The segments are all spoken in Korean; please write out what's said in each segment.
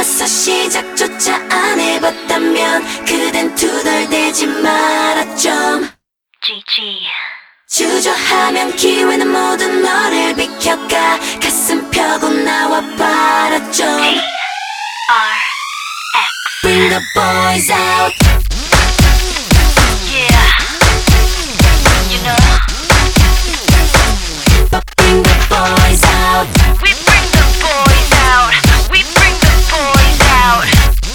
벌써 시작조차 안 해봤다면 그댄 투덜대지 마라 좀. GG. 주저하면 기회는 모두 너를 비켜가. 가슴 펴고 나와 봐라 좀. TRX. Bring the boys out. Yeah. You know. Bring the boys out. We bring the boys out. We bring the boys out.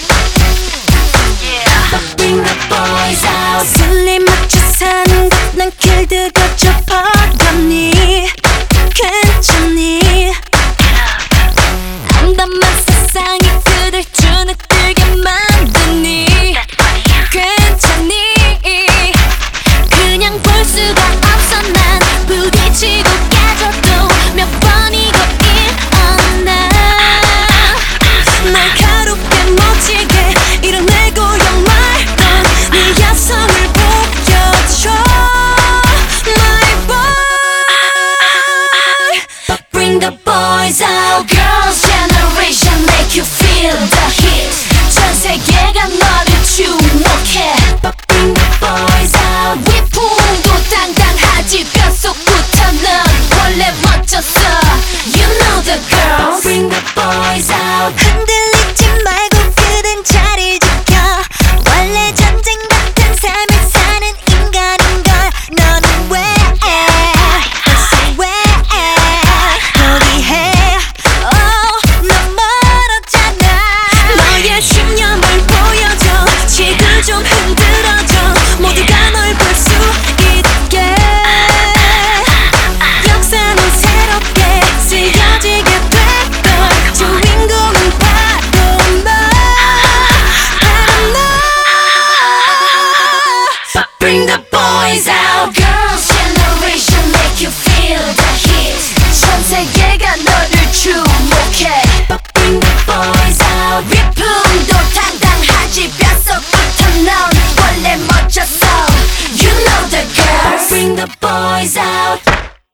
Yeah. Bring the boys out. 슬리 맞춰 사는 것 난 길들여져 버렸니? 괜찮니? 암담한 세상이 그댈 주눅들게 만드니? 괜찮니? 그냥 볼 수가 없어 난 부딪히고 깨져도 몇 번이고 일어나 날카롭게 멋지게 이뤄내고 말던 네 야성을 보여줘 My boy. Bring the boys out. Girls generation make you feel the heat 전 세계가 너를 주목해 Bring the boys out. 위풍도 당당하지 뼛속부터 넌 원래 멋졌어 You know the girls Bring the boys out. 흔들리지 말고 그댄 자리 지켜 원래 전쟁 같은 삶을 사는 인간인걸 너는 왜 벌써 왜 포기해 넌 멀었잖아 너의 신념을 보여줘 지금 좀 흔들어줘 모두가 널 볼 수 있게 역사는 새롭게 쓰여지게 됐던 주인공은 바로 너 Bring the boys out. Girls generation make you feel the heat 전 세계가 너를 주목해 Bring the boys out. 위풍도 당당하지 뼛속부터 넌 원래 멋졌어 You know the girls Bring the boys out.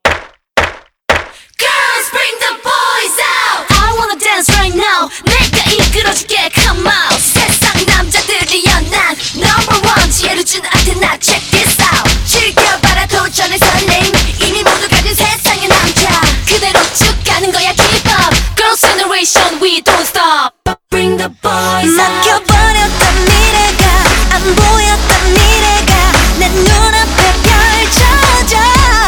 Girls bring the boys out I wanna dance right now 내가 이끌어줄게 come out 세상 남자들이여 난 number one 지혜를 준 아테나 check this out 즐겨봐라 도전의 설렘 이미 모두 가진 세상의 남자 그대로 쭉 가는 거야 keep up Girls generation we don't stop Bring the boys out. 막혀버렸던 미래가 안 보였던 미래가 내 눈앞에 펼쳐져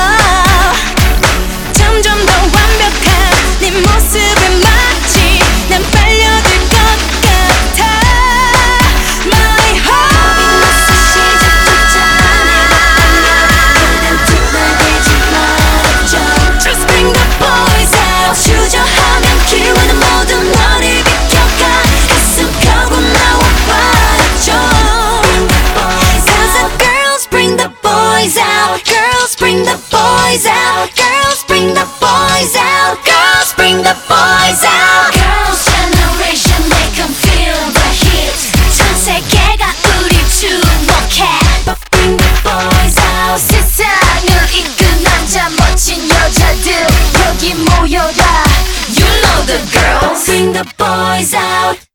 점점 더 완벽한 네 모습에 마치 난 빨려들 것 같아 My heart 시작조차 안 해봤다면 그댄 투덜대지 마라 좀. Just bring the boys out 주저하면 기회는 모두 너를 비켜가 가슴 펴고 나와 봐라 좀 Cause the girls bring the boys out Girls bring the boys out Girls bring the boys out Girls bring the boys out Girls generation make them feel the heat 전 세계가 우리 주목해 Bring the boys out. 세상을 이끈 남자 멋진 여자들 여기 모여라 You know the girls Bring the boys out.